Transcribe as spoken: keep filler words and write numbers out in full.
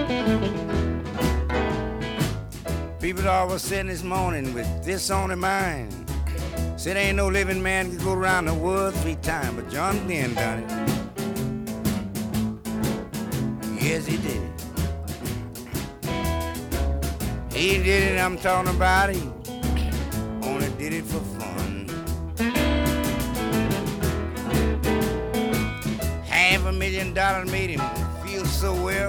People always said this morning with this on their mind. Said ain't no living man can go around the world three times, but John Glenn done it. Yes, he did it. He did it, I'm talking about it. Only did it for fun. Half a million dollars made him feel so well.